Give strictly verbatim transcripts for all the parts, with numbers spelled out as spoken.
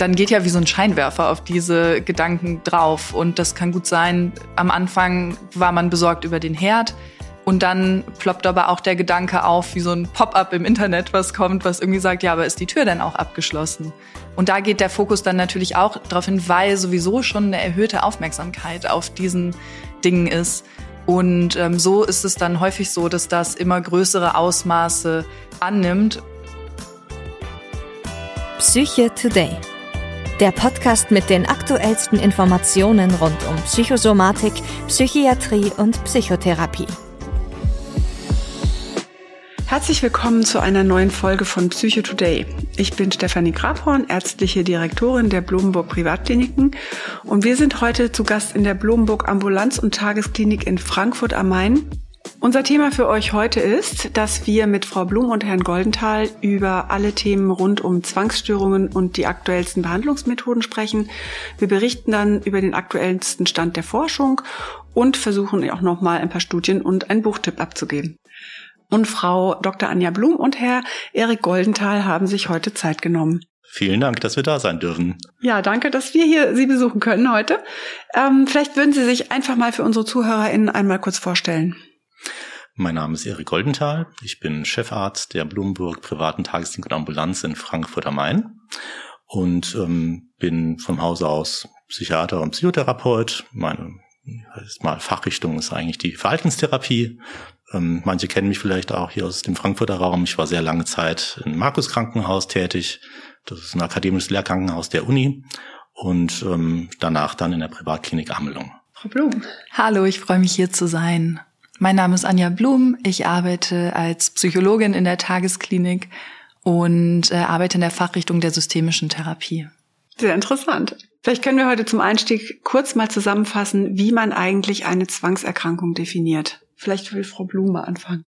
dann geht ja wie so ein Scheinwerfer auf diese Gedanken drauf. Und das kann gut sein, am Anfang war man besorgt über den Herd. Und dann ploppt aber auch der Gedanke auf, wie so ein Pop-up im Internet, was kommt, was irgendwie sagt, ja, aber ist die Tür denn auch abgeschlossen? Und da geht der Fokus dann natürlich auch darauf hin, weil sowieso schon eine erhöhte Aufmerksamkeit auf diesen Dingen ist. Und ähm, so ist es dann häufig so, dass das immer größere Ausmaße annimmt. Psyche Today. Der Podcast mit den aktuellsten Informationen rund um Psychosomatik, Psychiatrie und Psychotherapie. Herzlich willkommen zu einer neuen Folge von Psyche Today. Ich bin Stefanie Grabhorn, ärztliche Direktorin der Blomburg Privatkliniken, und wir sind heute zu Gast in der Blomburg Ambulanz- und Tagesklinik in Frankfurt am Main. Unser Thema für euch heute ist, dass wir mit Frau Blum und Herrn Goldenthal über alle Themen rund um Zwangsstörungen und die aktuellsten Behandlungsmethoden sprechen. Wir berichten dann über den aktuellsten Stand der Forschung und versuchen auch nochmal ein paar Studien und einen Buchtipp abzugeben. Und Frau Doktor Anja Blum und Herr Erik Goldenthal haben sich heute Zeit genommen. Vielen Dank, dass wir da sein dürfen. Ja, danke, dass wir hier Sie besuchen können heute. Ähm, vielleicht würden Sie sich einfach mal für unsere ZuhörerInnen einmal kurz vorstellen. Mein Name ist Erik Goldenthal. Ich bin Chefarzt der Blomburg privaten Tagesklinik und Ambulanz in Frankfurt am Main und ähm, bin vom Hause aus Psychiater und Psychotherapeut. Meine mal Fachrichtung ist eigentlich die Verhaltenstherapie. Ähm, manche kennen mich vielleicht auch hier aus dem Frankfurter Raum. Ich war sehr lange Zeit im Markus-Krankenhaus tätig. Das ist ein akademisches Lehrkrankenhaus der Uni. Und ähm, danach dann in der Privatklinik Amelung. Frau Blum. Hallo, ich freue mich, hier zu sein. Mein Name ist Anja Blum. Ich arbeite als Psychologin in der Tagesklinik und äh, arbeite in der Fachrichtung der systemischen Therapie. Sehr interessant. Vielleicht können wir heute zum Einstieg kurz mal zusammenfassen, wie man eigentlich eine Zwangserkrankung definiert. Vielleicht will Frau Blum mal anfangen.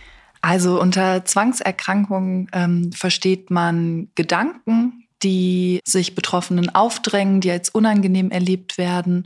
Also unter Zwangserkrankung ähm, versteht man Gedanken, die sich Betroffenen aufdrängen, die als unangenehm erlebt werden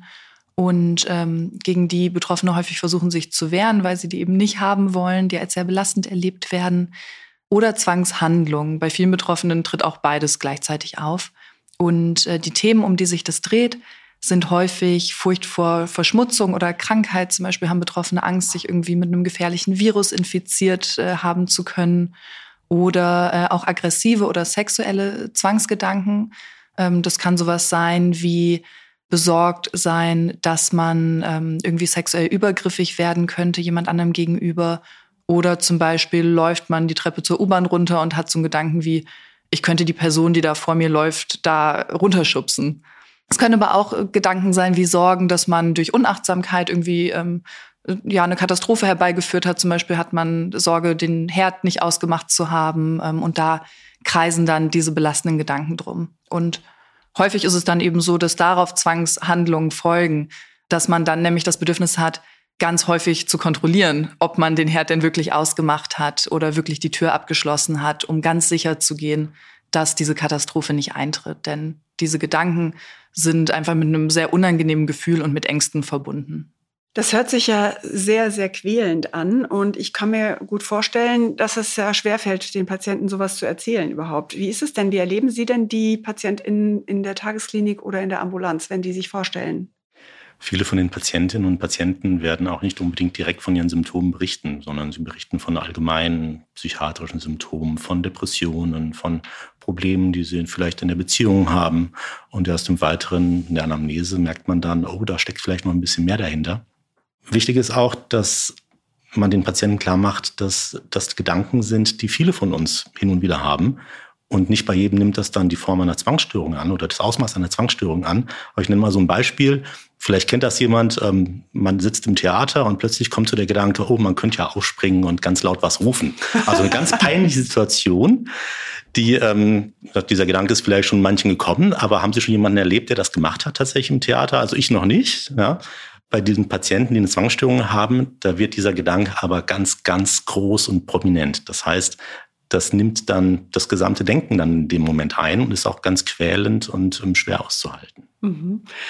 und ähm, gegen die Betroffene häufig versuchen, sich zu wehren, weil sie die eben nicht haben wollen, die als sehr belastend erlebt werden. Oder Zwangshandlungen. Bei vielen Betroffenen tritt auch beides gleichzeitig auf. Und äh, die Themen, um die sich das dreht, sind häufig Furcht vor Verschmutzung oder Krankheit. Zum Beispiel haben Betroffene Angst, sich irgendwie mit einem gefährlichen Virus infiziert äh, haben zu können. Oder äh, auch aggressive oder sexuelle Zwangsgedanken. Ähm, das kann sowas sein wie besorgt sein, dass man ähm, irgendwie sexuell übergriffig werden könnte, jemand anderem gegenüber. Oder zum Beispiel läuft man die Treppe zur U-Bahn runter und hat so einen Gedanken wie, ich könnte die Person, die da vor mir läuft, da runterschubsen. Es können aber auch Gedanken sein wie Sorgen, dass man durch Unachtsamkeit irgendwie ähm, ja eine Katastrophe herbeigeführt hat. Zum Beispiel hat man Sorge, den Herd nicht ausgemacht zu haben. Ähm, und da kreisen dann diese belastenden Gedanken drum. Und häufig ist es dann eben so, dass darauf Zwangshandlungen folgen, dass man dann nämlich das Bedürfnis hat, ganz häufig zu kontrollieren, ob man den Herd denn wirklich ausgemacht hat oder wirklich die Tür abgeschlossen hat, um ganz sicher zu gehen, dass diese Katastrophe nicht eintritt. Denn diese Gedanken sind einfach mit einem sehr unangenehmen Gefühl und mit Ängsten verbunden. Das hört sich ja sehr, sehr quälend an. Und ich kann mir gut vorstellen, dass es ja schwerfällt, den Patienten sowas zu erzählen überhaupt. Wie ist es denn? Wie erleben Sie denn die PatientInnen in der Tagesklinik oder in der Ambulanz, wenn die sich vorstellen? Viele von den Patientinnen und Patienten werden auch nicht unbedingt direkt von ihren Symptomen berichten, sondern sie berichten von allgemeinen psychiatrischen Symptomen, von Depressionen, von Problemen, die sie vielleicht in der Beziehung haben. Und erst im Weiteren, in der Anamnese, merkt man dann, oh, da steckt vielleicht noch ein bisschen mehr dahinter. Wichtig ist auch, dass man den Patienten klar macht, dass das Gedanken sind, die viele von uns hin und wieder haben. Und nicht bei jedem nimmt das dann die Form einer Zwangsstörung an oder das Ausmaß einer Zwangsstörung an. Aber ich nenne mal so ein Beispiel. Vielleicht kennt das jemand, ähm, man sitzt im Theater und plötzlich kommt so der Gedanke, oh, man könnte ja aufspringen und ganz laut was rufen. Also eine ganz peinliche Situation. Die, ähm, dieser Gedanke ist vielleicht schon manchen gekommen, aber haben Sie schon jemanden erlebt, der das gemacht hat tatsächlich im Theater? Also ich noch nicht. Ja. Bei diesen Patienten, die eine Zwangsstörung haben, da wird dieser Gedanke aber ganz, ganz groß und prominent. Das heißt, das nimmt dann das gesamte Denken dann in dem Moment ein und ist auch ganz quälend und um, schwer auszuhalten. Mhm.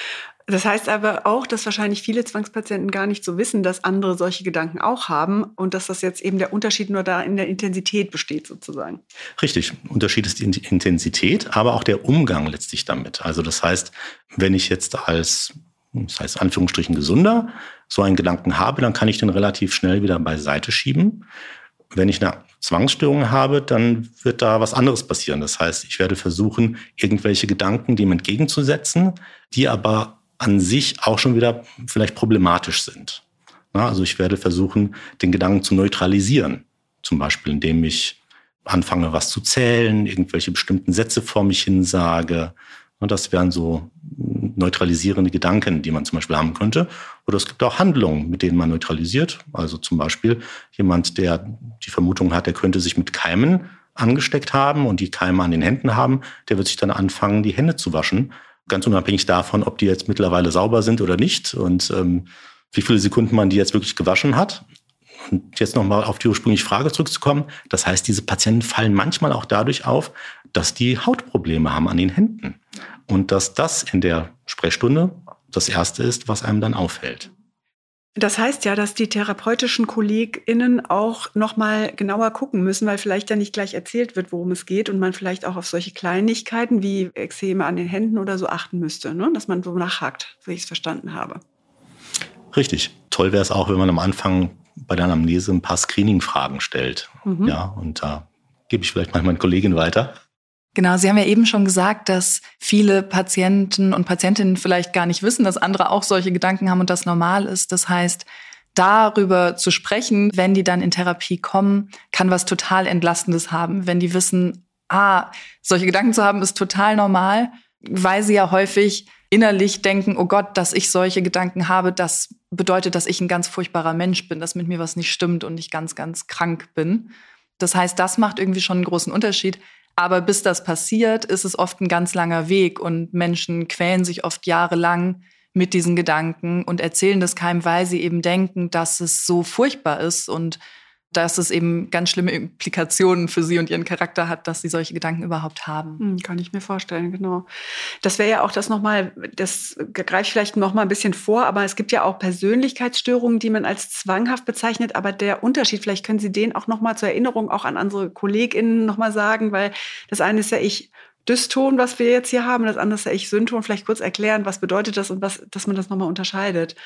Das heißt aber auch, dass wahrscheinlich viele Zwangspatienten gar nicht so wissen, dass andere solche Gedanken auch haben und dass das jetzt eben der Unterschied nur da in der Intensität besteht sozusagen. Richtig, Unterschied ist die Intensität, aber auch der Umgang letztlich damit. Also das heißt, wenn ich jetzt als, das heißt Anführungsstrichen gesunder, so einen Gedanken habe, dann kann ich den relativ schnell wieder beiseite schieben. Wenn ich eine Zwangsstörung habe, dann wird da was anderes passieren. Das heißt, ich werde versuchen, irgendwelche Gedanken dem entgegenzusetzen, die aber an sich auch schon wieder vielleicht problematisch sind. Ja, also ich werde versuchen, den Gedanken zu neutralisieren. Zum Beispiel, indem ich anfange, was zu zählen, irgendwelche bestimmten Sätze vor mich hin sage. Und das wären so neutralisierende Gedanken, die man zum Beispiel haben könnte. Oder es gibt auch Handlungen, mit denen man neutralisiert. Also zum Beispiel jemand, der die Vermutung hat, er könnte sich mit Keimen angesteckt haben und die Keime an den Händen haben, der wird sich dann anfangen, die Hände zu waschen. Ganz unabhängig davon, ob die jetzt mittlerweile sauber sind oder nicht und ähm, wie viele Sekunden man die jetzt wirklich gewaschen hat. Und jetzt nochmal auf die ursprüngliche Frage zurückzukommen. Das heißt, diese Patienten fallen manchmal auch dadurch auf, dass die Hautprobleme haben an den Händen. Und dass das in der Sprechstunde das Erste ist, was einem dann auffällt. Das heißt ja, dass die therapeutischen KollegInnen auch noch mal genauer gucken müssen, weil vielleicht ja nicht gleich erzählt wird, worum es geht und man vielleicht auch auf solche Kleinigkeiten wie Ekzeme an den Händen oder so achten müsste, ne? Dass man so nachhakt, wie ich es verstanden habe. Richtig. Toll wäre es auch, wenn man am Anfang bei der Anamnese ein paar Screening-Fragen stellt. Mhm. Ja, und da gebe ich vielleicht mal meine Kollegin weiter. Genau, Sie haben ja eben schon gesagt, dass viele Patienten und Patientinnen vielleicht gar nicht wissen, dass andere auch solche Gedanken haben und das normal ist. Das heißt, darüber zu sprechen, wenn die dann in Therapie kommen, kann was total Entlastendes haben. Wenn die wissen, ah, solche Gedanken zu haben, ist total normal, weil sie ja häufig innerlich denken, oh Gott, dass ich solche Gedanken habe, das bedeutet, dass ich ein ganz furchtbarer Mensch bin, dass mit mir was nicht stimmt und ich ganz, ganz krank bin. Das heißt, das macht irgendwie schon einen großen Unterschied. Aber bis das passiert, ist es oft ein ganz langer Weg und Menschen quälen sich oft jahrelang mit diesen Gedanken und erzählen das keinem, weil sie eben denken, dass es so furchtbar ist und dass es eben ganz schlimme Implikationen für sie und ihren Charakter hat, dass sie solche Gedanken überhaupt haben. Hm, kann ich mir vorstellen, genau. Das wäre ja auch das nochmal, das greift vielleicht noch mal ein bisschen vor, aber es gibt ja auch Persönlichkeitsstörungen, die man als zwanghaft bezeichnet, aber der Unterschied, vielleicht können Sie den auch noch mal zur Erinnerung auch an unsere KollegInnen noch mal sagen, weil das eine ist ja ich Dyston, was wir jetzt hier haben, das andere ist ja ich Synton. Vielleicht kurz erklären, was bedeutet das und was, dass man das noch mal unterscheidet.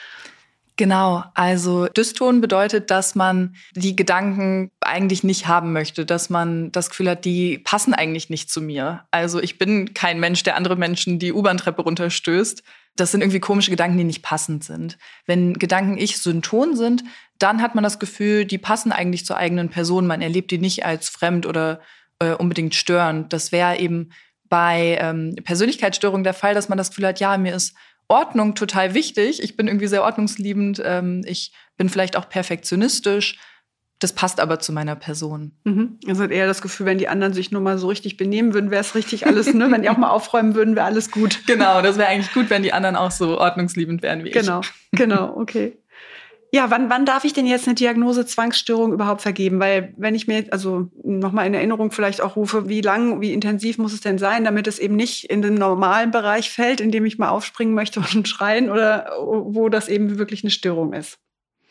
Genau, also Dyston bedeutet, dass man die Gedanken eigentlich nicht haben möchte, dass man das Gefühl hat, die passen eigentlich nicht zu mir. Also ich bin kein Mensch, der andere Menschen die U-Bahn-Treppe runterstößt. Das sind irgendwie komische Gedanken, die nicht passend sind. Wenn Gedanken ich Synton sind, dann hat man das Gefühl, die passen eigentlich zur eigenen Person. Man erlebt die nicht als fremd oder äh, unbedingt störend. Das wäre eben bei ähm, Persönlichkeitsstörungen der Fall, dass man das Gefühl hat, ja, mir ist Ordnung total wichtig. Ich bin irgendwie sehr ordnungsliebend. Ähm, ich bin vielleicht auch perfektionistisch. Das passt aber zu meiner Person. Mhm. Also hat eher das Gefühl, wenn die anderen sich nur mal so richtig benehmen würden, wäre es richtig alles, ne? Wenn die auch mal aufräumen würden, wäre alles gut. Genau, das wäre eigentlich gut, wenn die anderen auch so ordnungsliebend wären wie genau. ich. Genau, genau, okay. Ja, wann, wann darf ich denn jetzt eine Diagnose Zwangsstörung überhaupt vergeben? Weil wenn ich mir also nochmal in Erinnerung vielleicht auch rufe, wie lang, wie intensiv muss es denn sein, damit es eben nicht in den normalen Bereich fällt, in dem ich mal aufspringen möchte und schreien oder wo das eben wirklich eine Störung ist?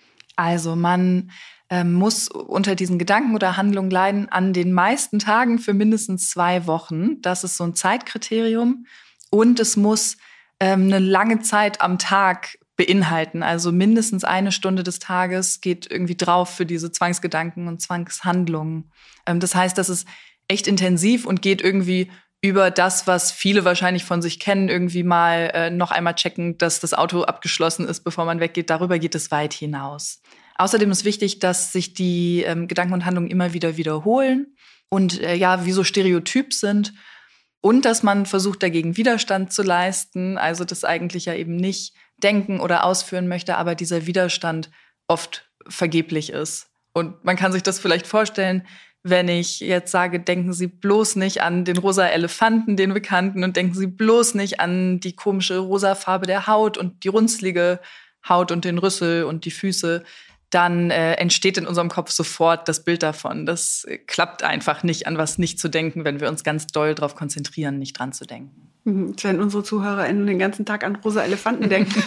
Also man ähm, muss unter diesen Gedanken oder Handlungen leiden an den meisten Tagen für mindestens zwei Wochen. Das ist so ein Zeitkriterium. Und es muss ähm, eine lange Zeit am Tag beinhalten. Also mindestens eine Stunde des Tages geht irgendwie drauf für diese Zwangsgedanken und Zwangshandlungen. Ähm, das heißt, das ist echt intensiv und geht irgendwie über das, was viele wahrscheinlich von sich kennen, irgendwie mal äh, noch einmal checken, dass das Auto abgeschlossen ist, bevor man weggeht. Darüber geht es weit hinaus. Außerdem ist wichtig, dass sich die ähm, Gedanken und Handlungen immer wieder wiederholen und äh, ja, wie so Stereotyp sind. Und dass man versucht, dagegen Widerstand zu leisten. Also das eigentlich ja eben nicht denken oder ausführen möchte, aber dieser Widerstand oft vergeblich ist. Und man kann sich das vielleicht vorstellen, wenn ich jetzt sage, denken Sie bloß nicht an den rosa Elefanten, den Bekannten, und denken Sie bloß nicht an die komische rosa Farbe der Haut und die runzlige Haut und den Rüssel und die Füße, dann äh, entsteht in unserem Kopf sofort das Bild davon. Das äh, klappt einfach nicht, an was nicht zu denken, wenn wir uns ganz doll darauf konzentrieren, nicht dran zu denken. Jetzt werden unsere ZuhörerInnen den ganzen Tag an rosa Elefanten denken.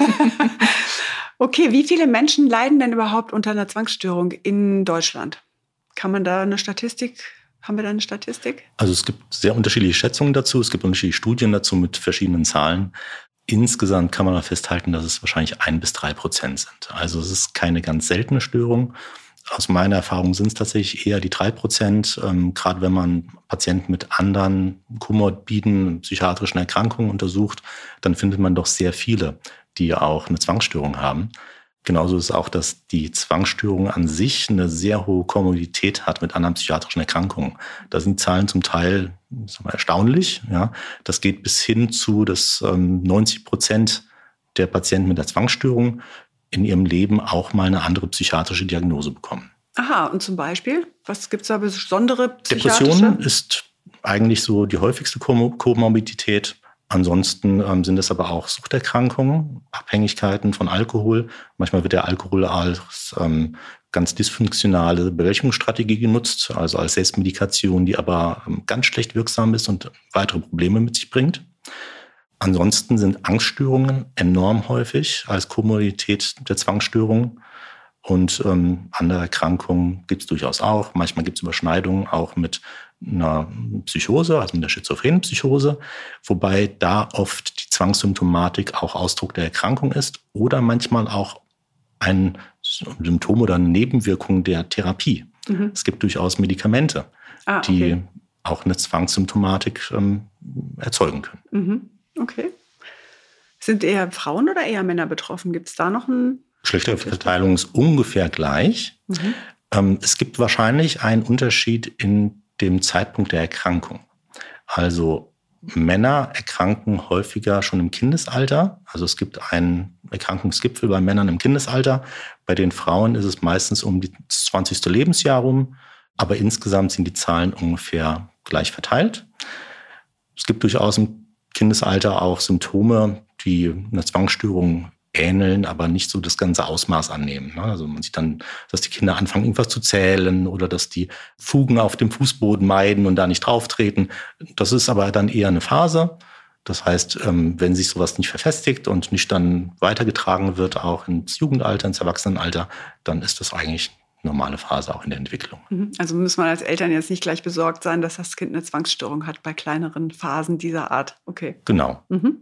Okay, wie viele Menschen leiden denn überhaupt unter einer Zwangsstörung in Deutschland? Kann man da eine Statistik, haben wir da eine Statistik? Also es gibt sehr unterschiedliche Schätzungen dazu, es gibt unterschiedliche Studien dazu mit verschiedenen Zahlen. Insgesamt kann man da festhalten, dass es wahrscheinlich ein bis drei Prozent sind. Also es ist keine ganz seltene Störung. Aus meiner Erfahrung sind es tatsächlich eher die drei Prozent. Ähm, gerade wenn man Patienten mit anderen komorbiden psychiatrischen Erkrankungen untersucht, dann findet man doch sehr viele, die auch eine Zwangsstörung haben. Genauso ist auch, dass die Zwangsstörung an sich eine sehr hohe Komorbidität hat mit anderen psychiatrischen Erkrankungen. Da sind die Zahlen zum Teil sagen wir, erstaunlich. Ja. Das geht bis hin zu, dass ähm, neunzig Prozent der Patienten mit der Zwangsstörung in ihrem Leben auch mal eine andere psychiatrische Diagnose bekommen. Aha, und zum Beispiel? Was gibt es da besondere psychiatrische? Depression ist eigentlich so die häufigste Komorbidität. Ansonsten ähm, sind es aber auch Suchterkrankungen, Abhängigkeiten von Alkohol. Manchmal wird der Alkohol als ähm, ganz dysfunktionale Bewältigungsstrategie genutzt, also als Selbstmedikation, die aber ähm, ganz schlecht wirksam ist und weitere Probleme mit sich bringt. Ansonsten sind Angststörungen enorm häufig als Komorbidität der Zwangsstörung. Und ähm, andere Erkrankungen gibt es durchaus auch. Manchmal gibt es Überschneidungen auch mit einer Psychose, also mit der schizophrenen Psychose, wobei da oft die Zwangssymptomatik auch Ausdruck der Erkrankung ist oder manchmal auch ein Symptom oder eine Nebenwirkung der Therapie. Mhm. Es gibt durchaus Medikamente, ah, okay. die auch eine Zwangssymptomatik ähm, erzeugen können. Mhm. Okay. Sind eher Frauen oder eher Männer betroffen? Gibt es da noch einen... Geschlechterverteilung ist ungefähr gleich. Mhm. Ähm, es gibt wahrscheinlich einen Unterschied in dem Zeitpunkt der Erkrankung. Also Männer erkranken häufiger schon im Kindesalter. Also es gibt einen Erkrankungsgipfel bei Männern im Kindesalter. Bei den Frauen ist es meistens um das zwanzigste Lebensjahr rum. Aber insgesamt sind die Zahlen ungefähr gleich verteilt. Es gibt durchaus im Kindesalter auch Symptome, die einer Zwangsstörung ähneln, aber nicht so das ganze Ausmaß annehmen. Also man sieht dann, dass die Kinder anfangen, irgendwas zu zählen oder dass die Fugen auf dem Fußboden meiden und da nicht drauf treten. Das ist aber dann eher eine Phase. Das heißt, wenn sich sowas nicht verfestigt und nicht dann weitergetragen wird, auch ins Jugendalter, ins Erwachsenenalter, dann ist das eigentlich eine normale Phase auch in der Entwicklung. Also muss man als Eltern jetzt nicht gleich besorgt sein, dass das Kind eine Zwangsstörung hat bei kleineren Phasen dieser Art. Okay. Genau. Mhm.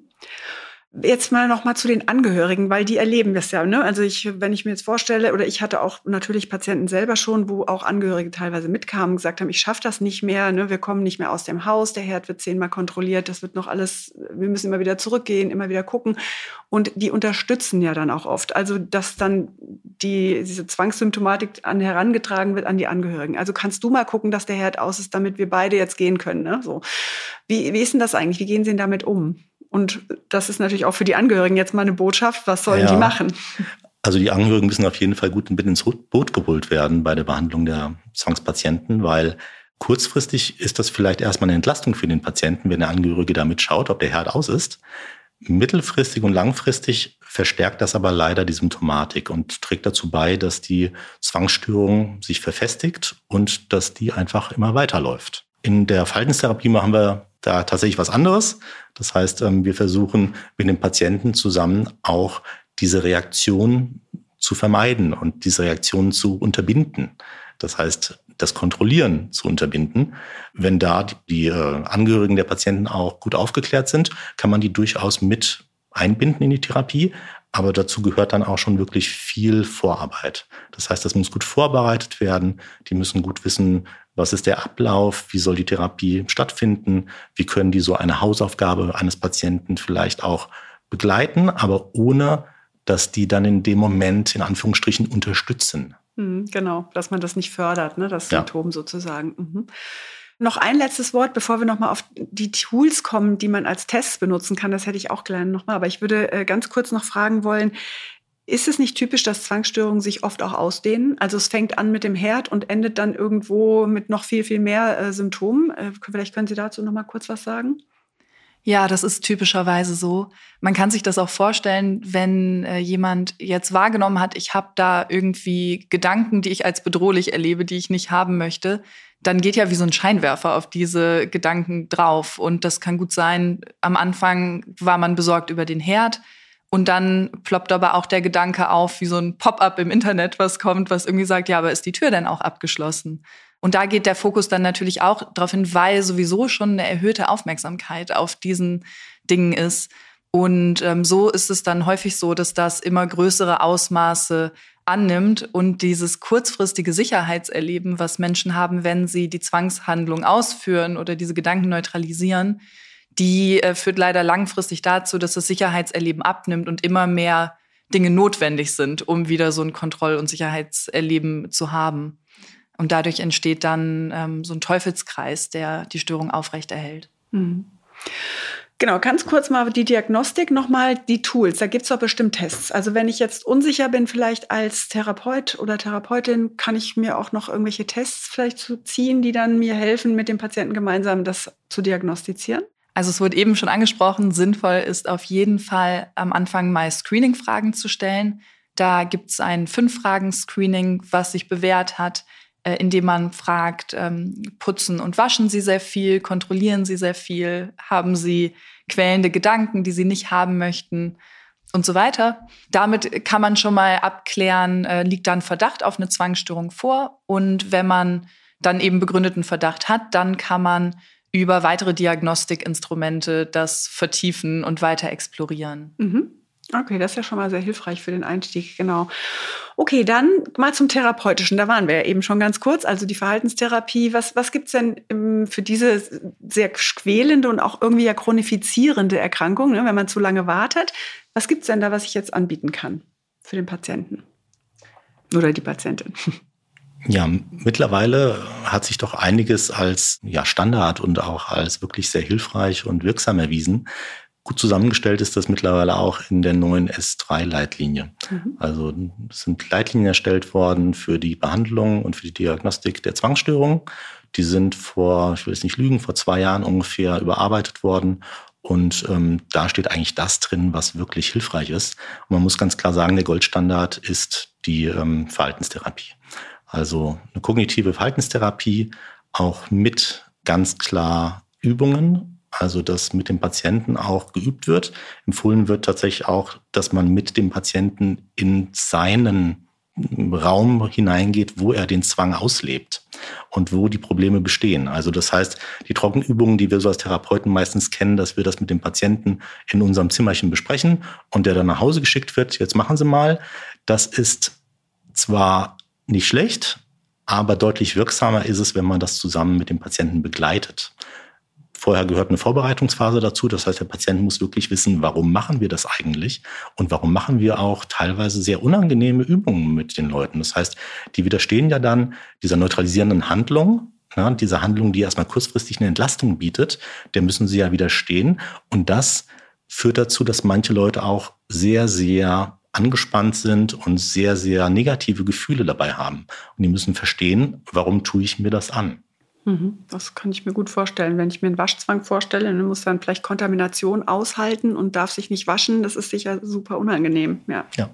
Jetzt mal noch mal zu den Angehörigen, weil die erleben das ja. Ne? Also ich, wenn ich mir jetzt vorstelle, oder ich hatte auch natürlich Patienten selber schon, wo auch Angehörige teilweise mitkamen und gesagt haben, ich schaffe das nicht mehr, ne? Wir kommen nicht mehr aus dem Haus, der Herd wird zehnmal kontrolliert, das wird noch alles, wir müssen immer wieder zurückgehen, immer wieder gucken. Und die unterstützen ja dann auch oft. Also dass dann die, diese Zwangssymptomatik an herangetragen wird an die Angehörigen. Also kannst du mal gucken, dass der Herd aus ist, damit wir beide jetzt gehen können. Ne? So. Wie, wie ist denn das eigentlich? Wie gehen sie denn damit um? Und das ist natürlich auch für die Angehörigen jetzt mal eine Botschaft. Was sollen ja. die machen? Also die Angehörigen müssen auf jeden Fall gut mit ins Boot geholt werden bei der Behandlung der Zwangspatienten, weil kurzfristig ist das vielleicht erstmal eine Entlastung für den Patienten, wenn der Angehörige da mitschaut, ob der Herd aus ist. Mittelfristig und langfristig verstärkt das aber leider die Symptomatik und trägt dazu bei, dass die Zwangsstörung sich verfestigt und dass die einfach immer weiterläuft. In der Verhaltenstherapie machen wir da tatsächlich was anderes. Das heißt, wir versuchen mit dem Patienten zusammen auch diese Reaktion zu vermeiden und diese Reaktion zu unterbinden. Das heißt, das Kontrollieren zu unterbinden. Wenn da die Angehörigen der Patienten auch gut aufgeklärt sind, kann man die durchaus mit einbinden in die Therapie. Aber dazu gehört dann auch schon wirklich viel Vorarbeit. Das heißt, das muss gut vorbereitet werden. Die müssen gut wissen, was ist der Ablauf, wie soll die Therapie stattfinden, wie können die so eine Hausaufgabe eines Patienten vielleicht auch begleiten, aber ohne, dass die dann in dem Moment in Anführungsstrichen unterstützen. Mhm, genau, dass man das nicht fördert, ne, das Symptom ja. sozusagen. Mhm. Noch ein letztes Wort, bevor wir nochmal auf die Tools kommen, die man als Tests benutzen kann. Das hätte ich auch gerne nochmal. Aber ich würde äh, ganz kurz noch fragen wollen, ist es nicht typisch, dass Zwangsstörungen sich oft auch ausdehnen? Also es fängt an mit dem Herd und endet dann irgendwo mit noch viel, viel mehr äh, Symptomen. Äh, vielleicht können Sie dazu nochmal kurz was sagen? Ja, das ist typischerweise so. Man kann sich das auch vorstellen, wenn äh, jemand jetzt wahrgenommen hat, ich habe da irgendwie Gedanken, die ich als bedrohlich erlebe, die ich nicht haben möchte, dann geht ja wie so ein Scheinwerfer auf diese Gedanken drauf. Und das kann gut sein, am Anfang war man besorgt über den Herd. Und dann ploppt aber auch der Gedanke auf, wie so ein Pop-up im Internet, was kommt, was irgendwie sagt, ja, aber ist die Tür denn auch abgeschlossen? Und da geht der Fokus dann natürlich auch darauf hin, weil sowieso schon eine erhöhte Aufmerksamkeit auf diesen Dingen ist. Und ähm, so ist es dann häufig so, dass das immer größere Ausmaße annimmt und dieses kurzfristige Sicherheitserleben, was Menschen haben, wenn sie die Zwangshandlung ausführen oder diese Gedanken neutralisieren, die äh, führt leider langfristig dazu, dass das Sicherheitserleben abnimmt und immer mehr Dinge notwendig sind, um wieder so ein Kontroll- und Sicherheitserleben zu haben. Und dadurch entsteht dann ähm, so ein Teufelskreis, der die Störung aufrechterhält. Mhm. Genau, ganz kurz mal die Diagnostik, nochmal die Tools. Da gibt's doch bestimmt Tests. Also wenn ich jetzt unsicher bin, vielleicht als Therapeut oder Therapeutin, kann ich mir auch noch irgendwelche Tests vielleicht zu ziehen, die dann mir helfen, mit dem Patienten gemeinsam das zu diagnostizieren? Also es wurde eben schon angesprochen, sinnvoll ist auf jeden Fall am Anfang mal Screening-Fragen zu stellen. Da gibt's ein Fünf-Fragen-Screening, was sich bewährt hat, indem man fragt, ähm, putzen und waschen Sie sehr viel, kontrollieren Sie sehr viel, haben Sie quälende Gedanken, die Sie nicht haben möchten und so weiter. Damit kann man schon mal abklären, äh, liegt da ein Verdacht auf eine Zwangsstörung vor. Und wenn man dann eben begründeten Verdacht hat, dann kann man über weitere Diagnostikinstrumente das vertiefen und weiter explorieren. Mhm. Okay, das ist ja schon mal sehr hilfreich für den Einstieg, genau. Okay, dann mal zum Therapeutischen. Da waren wir ja eben schon ganz kurz, also die Verhaltenstherapie. Was, was gibt's denn ähm, für diese sehr quälende und auch irgendwie ja chronifizierende Erkrankung, ne, wenn man zu lange wartet? Was gibt's denn da, was ich jetzt anbieten kann für den Patienten oder die Patientin? Ja, mittlerweile hat sich doch einiges als ja, Standard und auch als wirklich sehr hilfreich und wirksam erwiesen. Gut zusammengestellt ist das mittlerweile auch in der neuen S drei Leitlinie. Mhm. Also es sind Leitlinien erstellt worden für die Behandlung und für die Diagnostik der Zwangsstörungen. Die sind vor, ich will jetzt nicht lügen, vor zwei Jahren ungefähr überarbeitet worden. Und ähm, da steht eigentlich das drin, was wirklich hilfreich ist. Und man muss ganz klar sagen, der Goldstandard ist die ähm, Verhaltenstherapie. Also eine kognitive Verhaltenstherapie, auch mit ganz klar Übungen. Also, dass mit dem Patienten auch geübt wird. Empfohlen wird tatsächlich auch, dass man mit dem Patienten in seinen Raum hineingeht, wo er den Zwang auslebt und wo die Probleme bestehen. Also das heißt, die Trockenübungen, die wir so als Therapeuten meistens kennen, dass wir das mit dem Patienten in unserem Zimmerchen besprechen und der dann nach Hause geschickt wird, jetzt machen Sie mal. Das ist zwar nicht schlecht, aber deutlich wirksamer ist es, wenn man das zusammen mit dem Patienten begleitet. Vorher gehört eine Vorbereitungsphase dazu. Das heißt, der Patient muss wirklich wissen, warum machen wir das eigentlich? Und warum machen wir auch teilweise sehr unangenehme Übungen mit den Leuten? Das heißt, die widerstehen ja dann dieser neutralisierenden Handlung, ja, dieser Handlung, die erstmal kurzfristig eine Entlastung bietet, der müssen sie ja widerstehen. Und das führt dazu, dass manche Leute auch sehr, sehr angespannt sind und sehr, sehr negative Gefühle dabei haben. Und die müssen verstehen, warum tue ich mir das an? Das kann ich mir gut vorstellen. Wenn ich mir einen Waschzwang vorstelle, dann muss dann vielleicht Kontamination aushalten und darf sich nicht waschen. Das ist sicher super unangenehm. Ja. Ja.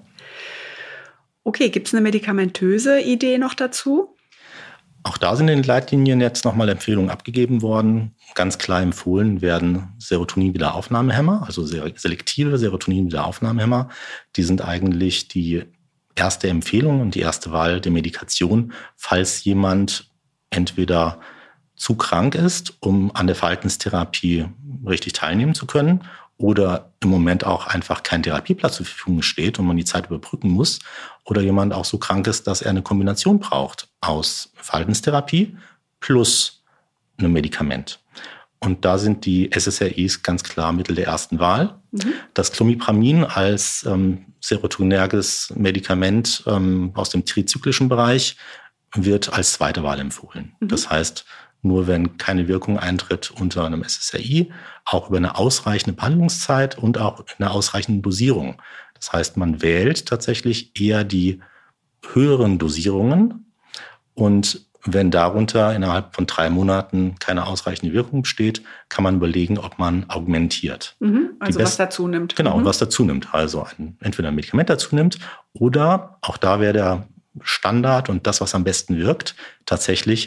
Okay, gibt es eine medikamentöse Idee noch dazu? Auch da sind in den Leitlinien jetzt nochmal Empfehlungen abgegeben worden. Ganz klar empfohlen werden Serotonin-Wiederaufnahmehämmer, also selektive Serotonin-Wiederaufnahmehämmer. Die sind eigentlich die erste Empfehlung und die erste Wahl der Medikation, falls jemand entweder zu krank ist, um an der Verhaltenstherapie richtig teilnehmen zu können, oder im Moment auch einfach kein Therapieplatz zur Verfügung steht und man die Zeit überbrücken muss, oder jemand auch so krank ist, dass er eine Kombination braucht aus Verhaltenstherapie plus einem Medikament. Und da sind die S S R Is ganz klar Mittel der ersten Wahl. Mhm. Das Clomipramin als ähm, serotonerges Medikament ähm, aus dem trizyklischen Bereich wird als zweite Wahl empfohlen. Mhm. Das heißt, nur wenn keine Wirkung eintritt unter einem S S R I, auch über eine ausreichende Behandlungszeit und auch eine ausreichende Dosierung. Das heißt, man wählt tatsächlich eher die höheren Dosierungen und wenn darunter innerhalb von drei Monaten keine ausreichende Wirkung besteht, kann man überlegen, ob man augmentiert. Mhm, also was dazu nimmt. Genau, mhm. was dazu nimmt. Also ein, entweder ein Medikament dazu nimmt oder auch da wäre der Standard und das, was am besten wirkt, tatsächlich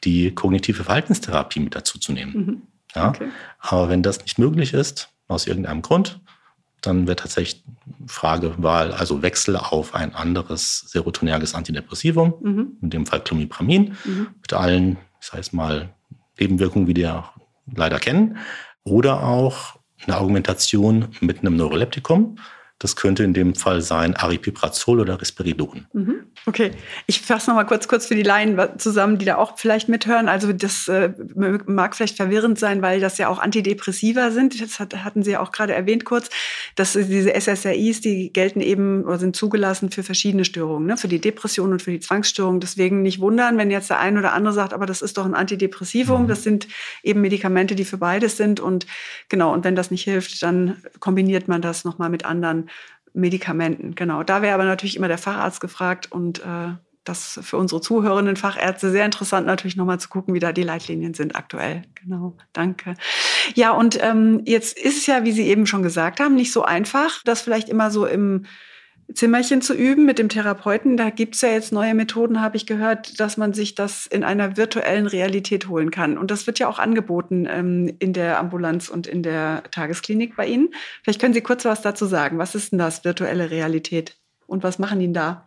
die kognitive Verhaltenstherapie mit dazu zu nehmen. Mhm. Ja? Okay. Aber wenn das nicht möglich ist, aus irgendeinem Grund, dann wird tatsächlich Fragewahl, also Wechsel auf ein anderes serotonerges Antidepressivum, mhm. in dem Fall Clomipramin, mhm. mit allen, ich sage es mal, Nebenwirkungen, wie die ja leider kennen, oder auch eine Augmentation mit einem Neuroleptikum. Das könnte in dem Fall sein Aripiprazol oder Risperidon. Mhm. Okay, ich fasse noch mal kurz, kurz für die Laien zusammen, die da auch vielleicht mithören. Also das äh, mag vielleicht verwirrend sein, weil das ja auch Antidepressiva sind. Das hat, hatten Sie ja auch gerade erwähnt kurz. Dass diese S S R Is, die gelten eben oder sind zugelassen für verschiedene Störungen, ne? Für die Depression und für die Zwangsstörung. Deswegen nicht wundern, wenn jetzt der eine oder andere sagt, aber das ist doch ein Antidepressivum. Mhm. Das sind eben Medikamente, die für beides sind. Und genau, und wenn das nicht hilft, dann kombiniert man das noch mal mit anderen Medikamenten, genau. Da wäre aber natürlich immer der Facharzt gefragt und äh, das für unsere zuhörenden Fachärzte sehr interessant, natürlich nochmal zu gucken, wie da die Leitlinien sind aktuell. Genau, danke. Ja, und ähm, jetzt ist es ja, wie Sie eben schon gesagt haben, nicht so einfach, das vielleicht immer so im Zimmerchen zu üben mit dem Therapeuten. Da gibt es ja jetzt neue Methoden, habe ich gehört, dass man sich das in einer virtuellen Realität holen kann. Und das wird ja auch angeboten ähm, in der Ambulanz und in der Tagesklinik bei Ihnen. Vielleicht können Sie kurz was dazu sagen. Was ist denn das, virtuelle Realität? Und was machen die da?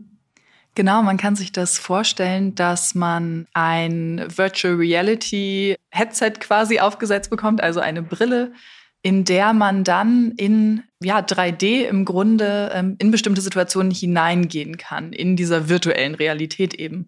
Genau, man kann sich das vorstellen, dass man ein Virtual Reality Headset quasi aufgesetzt bekommt, also eine Brille, in der man dann in ja, drei D im Grunde ähm, in bestimmte Situationen hineingehen kann, in dieser virtuellen Realität eben.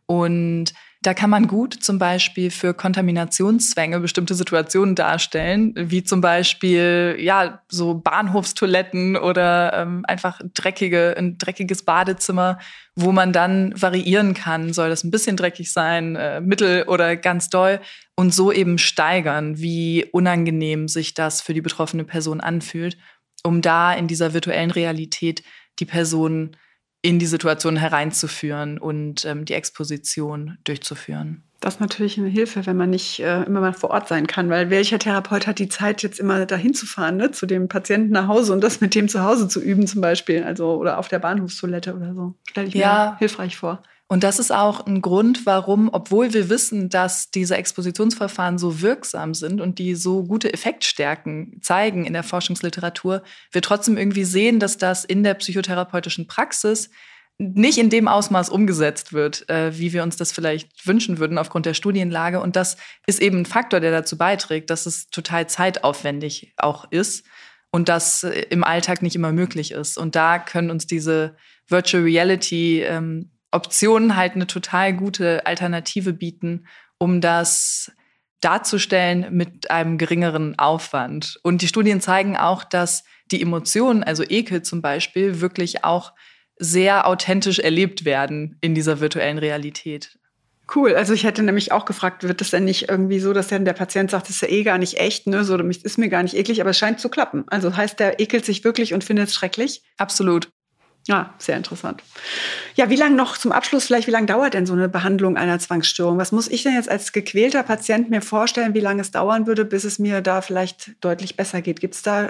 Und da kann man gut zum Beispiel für Kontaminationszwänge bestimmte Situationen darstellen, wie zum Beispiel ja so Bahnhofstoiletten oder ähm, einfach dreckige, ein dreckiges Badezimmer, wo man dann variieren kann, soll das ein bisschen dreckig sein, äh, mittel oder ganz doll, und so eben steigern, wie unangenehm sich das für die betroffene Person anfühlt, um da in dieser virtuellen Realität die Person in die Situation hereinzuführen und ähm, die Exposition durchzuführen. Das ist natürlich eine Hilfe, wenn man nicht äh, immer mal vor Ort sein kann, weil welcher Therapeut hat die Zeit, jetzt immer dahin zu fahren, ne, zu dem Patienten nach Hause und das mit dem zu Hause zu üben zum Beispiel, also oder auf der Bahnhofstoilette oder so. Stelle ich ja. mir hilfreich vor. Und das ist auch ein Grund, warum, obwohl wir wissen, dass diese Expositionsverfahren so wirksam sind und die so gute Effektstärken zeigen in der Forschungsliteratur, wir trotzdem irgendwie sehen, dass das in der psychotherapeutischen Praxis nicht in dem Ausmaß umgesetzt wird, äh, wie wir uns das vielleicht wünschen würden aufgrund der Studienlage. Und das ist eben ein Faktor, der dazu beiträgt, dass es total zeitaufwendig auch ist und das äh, im Alltag nicht immer möglich ist. Und da können uns diese Virtual Reality ähm, Optionen halt eine total gute Alternative bieten, um das darzustellen mit einem geringeren Aufwand. Und die Studien zeigen auch, dass die Emotionen, also Ekel zum Beispiel, wirklich auch sehr authentisch erlebt werden in dieser virtuellen Realität. Cool, also ich hätte nämlich auch gefragt, wird das denn nicht irgendwie so, dass dann der Patient sagt, das ist ja eh gar nicht echt, ne? So, das ist mir gar nicht eklig, aber es scheint zu klappen. Also heißt, der ekelt sich wirklich und findet es schrecklich? Absolut. Ja, sehr interessant. Ja, wie lange noch zum Abschluss vielleicht, wie lange dauert denn so eine Behandlung einer Zwangsstörung? Was muss ich denn jetzt als gequälter Patient mir vorstellen, wie lange es dauern würde, bis es mir da vielleicht deutlich besser geht? Gibt es da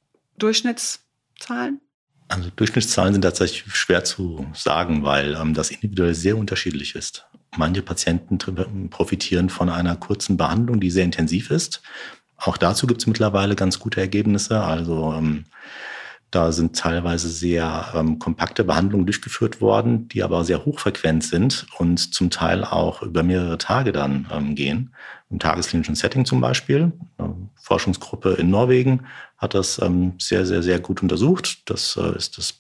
Durchschnittszahlen? Also Durchschnittszahlen sind tatsächlich schwer zu sagen, weil ähm, das individuell sehr unterschiedlich ist. Manche Patienten profitieren von einer kurzen Behandlung, die sehr intensiv ist. Auch dazu gibt es mittlerweile ganz gute Ergebnisse. Also ähm, Da sind teilweise sehr ähm, kompakte Behandlungen durchgeführt worden, die aber sehr hochfrequent sind und zum Teil auch über mehrere Tage dann ähm, gehen. Im tagesklinischen Setting zum Beispiel. Eine Forschungsgruppe in Norwegen hat das ähm, sehr, sehr, sehr gut untersucht. Das äh, ist das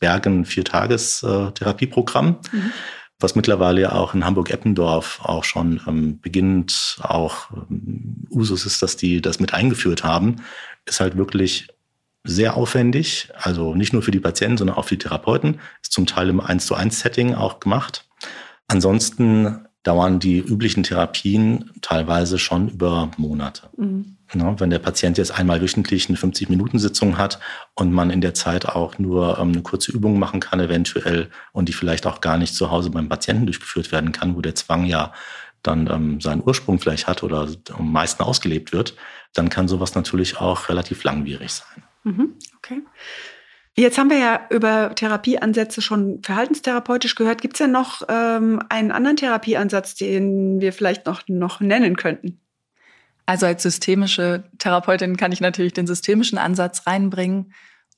Bergen-Viertages-Therapieprogramm, mhm. was mittlerweile ja auch in Hamburg-Eppendorf auch schon ähm, beginnend auch ähm, Usus ist, dass die das mit eingeführt haben, ist halt wirklich sehr aufwendig, also nicht nur für die Patienten, sondern auch für die Therapeuten. Ist zum Teil im eins zu eins Setting auch gemacht. Ansonsten dauern die üblichen Therapien teilweise schon über Monate. Mhm. Ja, wenn der Patient jetzt einmal wöchentlich eine fünfzig-Minuten-Sitzung hat und man in der Zeit auch nur ähm, eine kurze Übung machen kann eventuell und die vielleicht auch gar nicht zu Hause beim Patienten durchgeführt werden kann, wo der Zwang ja dann ähm, seinen Ursprung vielleicht hat oder am meisten ausgelebt wird, dann kann sowas natürlich auch relativ langwierig sein. Mhm, okay. Jetzt haben wir ja über Therapieansätze schon verhaltenstherapeutisch gehört. Gibt es denn noch ähm, einen anderen Therapieansatz, den wir vielleicht noch, noch nennen könnten? Also als systemische Therapeutin kann ich natürlich den systemischen Ansatz reinbringen.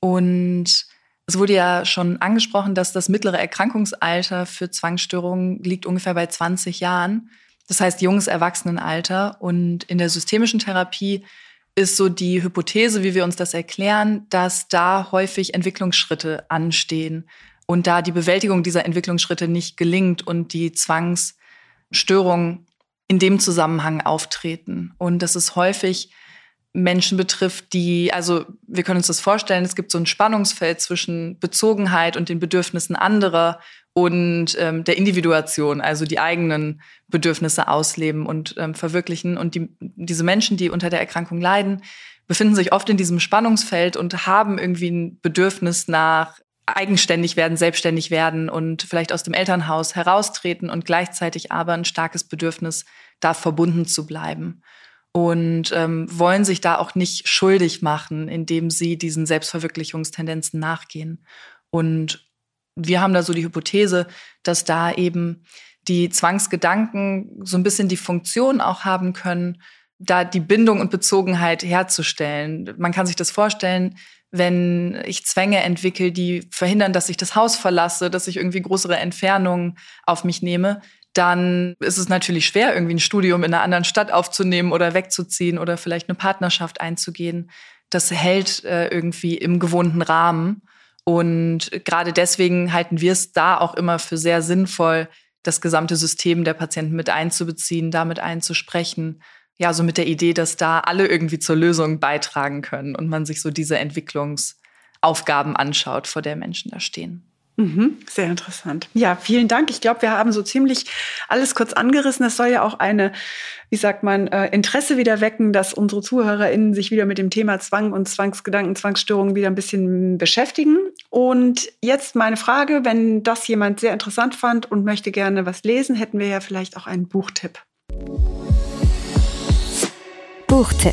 Und es wurde ja schon angesprochen, dass das mittlere Erkrankungsalter für Zwangsstörungen liegt ungefähr bei zwanzig Jahren. Das heißt junges Erwachsenenalter. Und in der systemischen Therapie ist so die Hypothese, wie wir uns das erklären, dass da häufig Entwicklungsschritte anstehen und da die Bewältigung dieser Entwicklungsschritte nicht gelingt und die Zwangsstörungen in dem Zusammenhang auftreten. Und dass es häufig Menschen betrifft, die, also wir können uns das vorstellen, es gibt so ein Spannungsfeld zwischen Bezogenheit und den Bedürfnissen anderer und ähm, der Individuation, also die eigenen Bedürfnisse ausleben und ähm, verwirklichen. Und die, diese Menschen, die unter der Erkrankung leiden, befinden sich oft in diesem Spannungsfeld und haben irgendwie ein Bedürfnis nach eigenständig werden, selbstständig werden und vielleicht aus dem Elternhaus heraustreten und gleichzeitig aber ein starkes Bedürfnis, da verbunden zu bleiben. Und ähm, wollen sich da auch nicht schuldig machen, indem sie diesen Selbstverwirklichungstendenzen nachgehen. Und wir haben da so die Hypothese, dass da eben die Zwangsgedanken so ein bisschen die Funktion auch haben können, da die Bindung und Bezogenheit herzustellen. Man kann sich das vorstellen, wenn ich Zwänge entwickle, die verhindern, dass ich das Haus verlasse, dass ich irgendwie größere Entfernungen auf mich nehme, dann ist es natürlich schwer, irgendwie ein Studium in einer anderen Stadt aufzunehmen oder wegzuziehen oder vielleicht eine Partnerschaft einzugehen. Das hält äh, irgendwie im gewohnten Rahmen. Und gerade deswegen halten wir es da auch immer für sehr sinnvoll, das gesamte System der Patienten mit einzubeziehen, damit einzusprechen. Ja, so mit der Idee, dass da alle irgendwie zur Lösung beitragen können und man sich so diese Entwicklungsaufgaben anschaut, vor der Menschen da stehen. Mhm, sehr interessant. Ja, vielen Dank. Ich glaube, wir haben so ziemlich alles kurz angerissen. Es soll ja auch eine, wie sagt man, äh, Interesse wieder wecken, dass unsere ZuhörerInnen sich wieder mit dem Thema Zwang und Zwangsgedanken, Zwangsstörungen wieder ein bisschen beschäftigen. Und jetzt meine Frage, wenn das jemand sehr interessant fand und möchte gerne was lesen, hätten wir ja vielleicht auch einen Buchtipp. Buchtipp.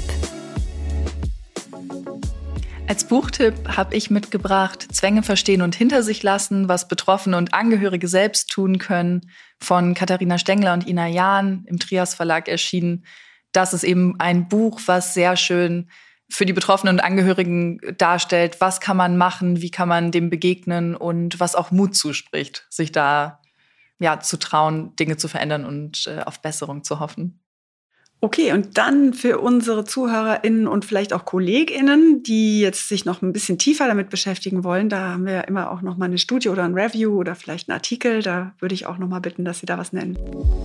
Als Buchtipp habe ich mitgebracht Zwänge verstehen und hinter sich lassen, was Betroffene und Angehörige selbst tun können, von Katharina Stengler und Ina Jahn im Trias Verlag erschienen. Das ist eben ein Buch, was sehr schön für die Betroffenen und Angehörigen darstellt, was kann man machen, wie kann man dem begegnen und was auch Mut zuspricht, sich da ja zu trauen, Dinge zu verändern und äh, auf Besserung zu hoffen. Okay, und dann für unsere ZuhörerInnen und vielleicht auch KollegInnen, die jetzt sich noch ein bisschen tiefer damit beschäftigen wollen, da haben wir ja immer auch noch mal eine Studie oder ein Review oder vielleicht einen Artikel. Da würde ich auch noch mal bitten, dass Sie da was nennen.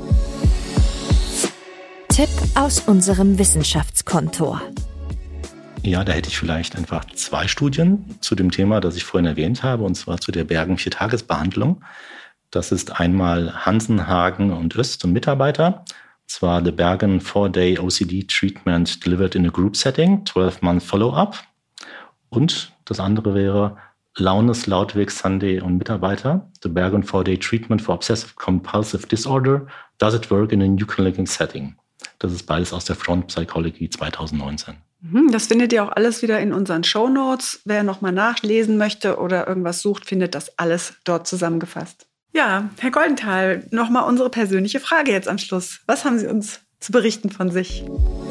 Tipp aus unserem Wissenschaftskontor. Ja, da hätte ich vielleicht einfach zwei Studien zu dem Thema, das ich vorhin erwähnt habe, und zwar zu der Bergen-Viertagesbehandlung. Das ist einmal Hansen, Hagen und Öst und Mitarbeiter. Zwar The Bergen four-Day O C D Treatment Delivered in a Group Setting, twelve-month Follow-up. Und das andere wäre Launes, Lautweg, Sunday und Mitarbeiter. The Bergen four-Day Treatment for Obsessive Compulsive Disorder. Does it work in a New Clinical Setting? Das ist beides aus der Front Psychology zwanzig neunzehn. Das findet ihr auch alles wieder in unseren Shownotes. Wer nochmal nachlesen möchte oder irgendwas sucht, findet das alles dort zusammengefasst. Ja, Herr Goldenthal, nochmal unsere persönliche Frage jetzt am Schluss. Was haben Sie uns zu berichten von sich?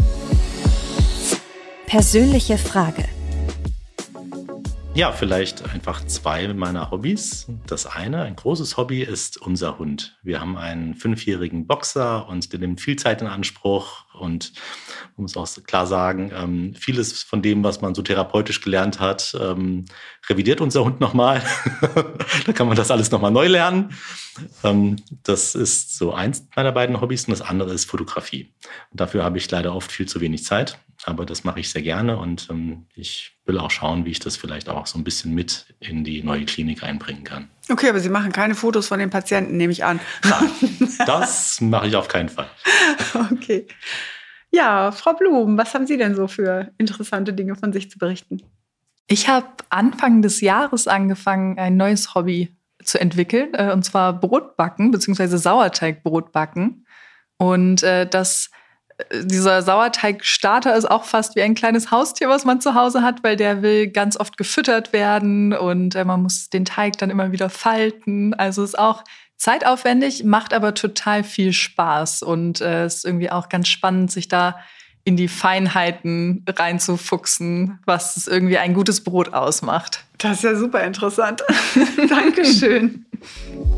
Persönliche Frage. Ja, vielleicht einfach zwei meiner Hobbys. Das eine, ein großes Hobby, ist unser Hund. Wir haben einen fünfjährigen Boxer und der nimmt viel Zeit in Anspruch. Und man muss auch klar sagen, ähm, vieles von dem, was man so therapeutisch gelernt hat, ähm, revidiert unser Hund nochmal. Da kann man das alles nochmal neu lernen. Ähm, das ist so eins meiner beiden Hobbys und das andere ist Fotografie. Und dafür habe ich leider oft viel zu wenig Zeit, aber das mache ich sehr gerne und ähm, ich will auch schauen, wie ich das vielleicht auch so ein bisschen mit in die neue Klinik einbringen kann. Okay, aber Sie machen keine Fotos von den Patienten, nehme ich an. Nein, das mache ich auf keinen Fall. Okay. Ja, Frau Blum, was haben Sie denn so für interessante Dinge von sich zu berichten? Ich habe Anfang des Jahres angefangen, ein neues Hobby zu entwickeln, äh, und zwar Brotbacken bzw. Sauerteigbrotbacken. Und äh, das dieser Sauerteigstarter ist auch fast wie ein kleines Haustier, was man zu Hause hat, weil der will ganz oft gefüttert werden und äh, man muss den Teig dann immer wieder falten. Also ist auch zeitaufwendig, macht aber total viel Spaß und äh, ist irgendwie auch ganz spannend, sich da in die Feinheiten reinzufuchsen, was irgendwie ein gutes Brot ausmacht. Das ist ja super interessant. Dankeschön.